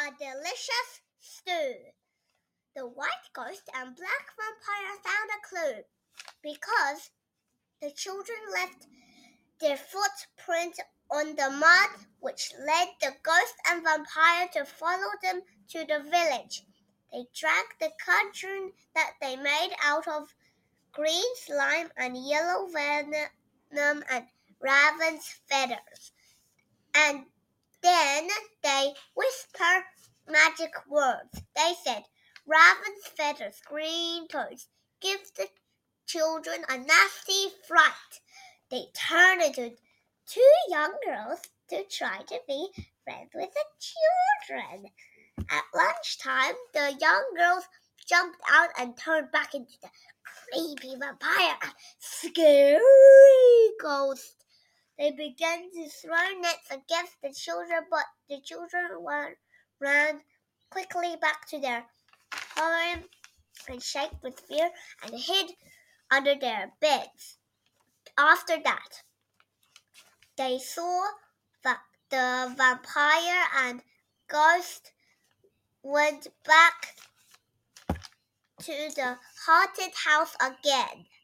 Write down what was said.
a delicious stew. The white ghost and black vampire found a clue because the children left their footprint on the mud, which led the ghost and vampire to follow them to the village. They dragged the cauldron that they made out of green slime and yellow venom and raven's feathers. And then they whispered magic words. They said, "Raven's feathers, green toes, give the children a nasty fright." They turned into two young girls to try to be friends with the children. At lunchtime, the young girls jumped out and turned back into the creepy vampire and scary ghost. They began to throw nets against the children, but the children ran quickly back to their home and shook with fear and hid under their beds. After that, they saw that the vampire and ghost went back to the haunted house again.